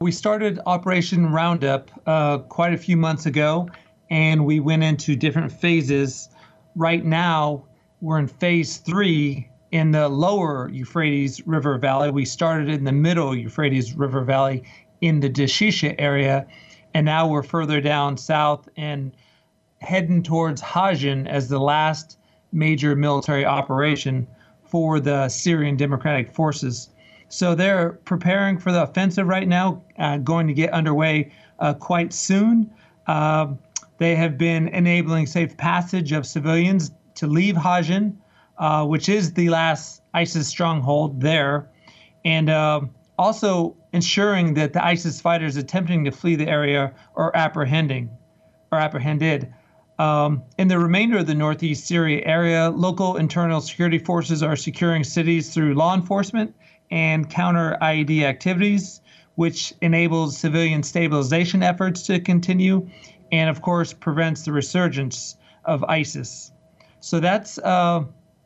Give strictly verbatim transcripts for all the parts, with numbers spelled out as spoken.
We started Operation Roundup uh, quite a few months ago, and we went into different phases. Right now, we're in phase three in the lower Euphrates River Valley. We started in the middle Euphrates River Valley in the Dashisha area, and now we're further down south and heading towards Hajin as the last major military operation for the Syrian Democratic Forces. So they're preparing for the offensive right now, uh, going to get underway uh, quite soon. Uh, they have been enabling safe passage of civilians to leave Hajin, uh, which is the last ISIS stronghold there, and uh, also ensuring that the ISIS fighters attempting to flee the area are apprehending or apprehended. Um, in the remainder of the northeast Syria area, local internal security forces are securing cities through law enforcement and counter I E D activities, which enables civilian stabilization efforts to continue and, of course, prevents the resurgence of ISIS. So that's uh,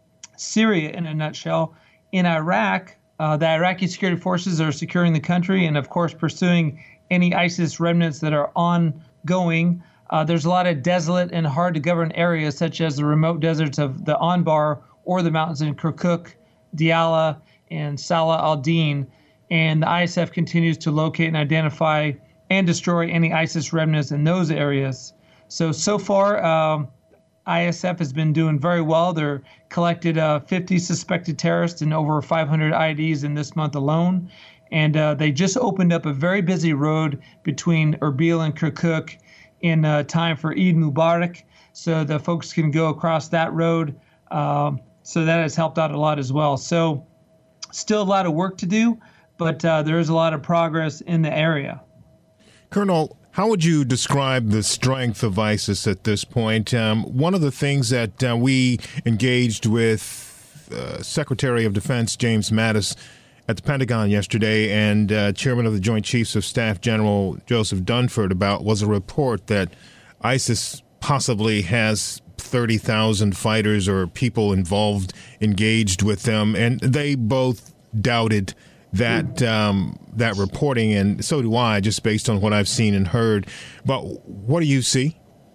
Syria in a nutshell. In Iraq, uh, the Iraqi security forces are securing the country and, of course, pursuing any ISIS remnants that are ongoing. Uh, there's a lot of desolate and hard-to-govern areas, such as the remote deserts of the Anbar or the mountains in Kirkuk, Diyala, and Salah al-Din. And the I S F continues to locate and identify and destroy any ISIS remnants in those areas. So, so far, um, I S F has been doing very well. They're collected uh, fifty suspected terrorists and over five hundred I D s in this month alone. And uh, they just opened up a very busy road between Erbil and Kirkuk in uh, time for Eid Mubarak, so the folks can go across that road. Um, so that has helped out a lot as well. So still a lot of work to do, but uh, there is a lot of progress in the area. Colonel, how would you describe the strength of ISIS at this point? Um, one of the things that uh, we engaged with uh, Secretary of Defense James Mattis at the Pentagon yesterday and uh, Chairman of the Joint Chiefs of Staff General Joseph Dunford about was a report that ISIS possibly has thirty thousand fighters or people involved, engaged with them, and they both doubted that um, that reporting, and so do I, just based on what I've seen and heard. But what do you see?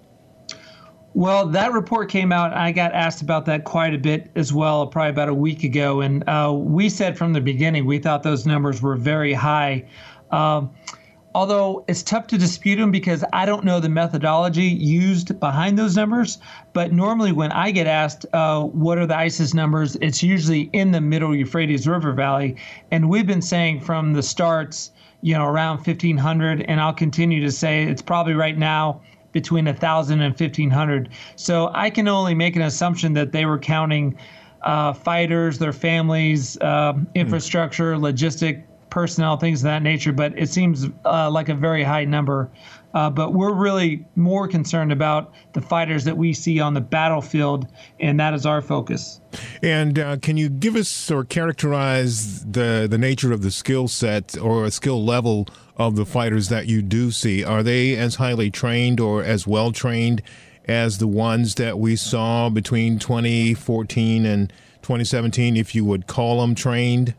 Well, that report came out. I got asked about that quite a bit as well, probably about a week ago. And uh, we said from the beginning we thought those numbers were very high. Um, although it's tough to dispute them because I don't know the methodology used behind those numbers. But normally when I get asked uh, what are the ISIS numbers, it's usually in the middle Euphrates River Valley. And we've been saying from the starts, you know, around fifteen hundred. And I'll continue to say it's probably right now between one thousand and fifteen hundred. So I can only make an assumption that they were counting uh, fighters, their families, uh, infrastructure, logistic personnel, things of that nature. But it seems uh, like a very high number. Uh, but we're really more concerned about the fighters that we see on the battlefield, and that is our focus. And uh, can you give us or characterize the, the nature of the skill set or skill level of the fighters that you do see? Are they as highly trained or as well trained as the ones that we saw between twenty fourteen and twenty seventeen, if you would call them trained?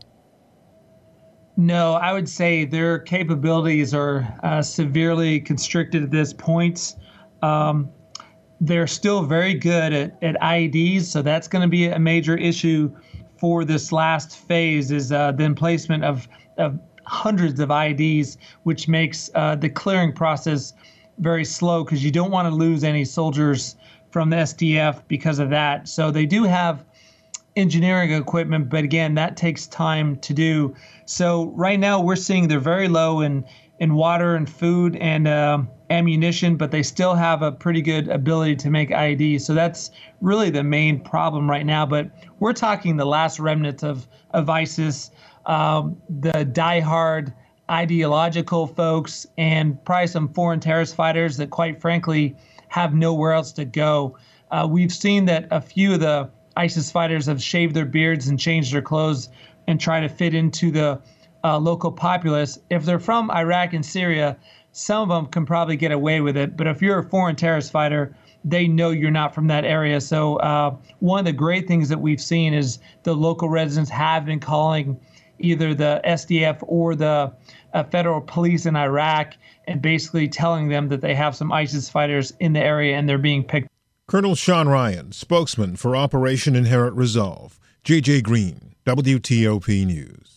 No, I would say their capabilities are uh, severely constricted at this point. Um, they're still very good at, at I E Ds, so that's going to be a major issue for this last phase is uh, the emplacement of, of hundreds of I E Ds, which makes uh, the clearing process very slow because you don't want to lose any soldiers from the S D F because of that. So they do have engineering equipment, but again, that takes time to do. So right now we're seeing they're very low in, in water and food and uh, ammunition, but they still have a pretty good ability to make I E Ds. So that's really the main problem right now. But we're talking the last remnants of, of ISIS, um, the diehard ideological folks, and probably some foreign terrorist fighters that quite frankly have nowhere else to go. Uh, we've seen that a few of the ISIS fighters have shaved their beards and changed their clothes and try to fit into the uh, local populace. If they're from Iraq and Syria, some of them can probably get away with it. But if you're a foreign terrorist fighter, they know you're not from that area. So uh, one of the great things that we've seen is the local residents have been calling either the S D F or the uh, federal police in Iraq and basically telling them that they have some ISIS fighters in the area and they're being picked. Colonel Sean Ryan, spokesman for Operation Inherent Resolve. J J Green, W T O P News.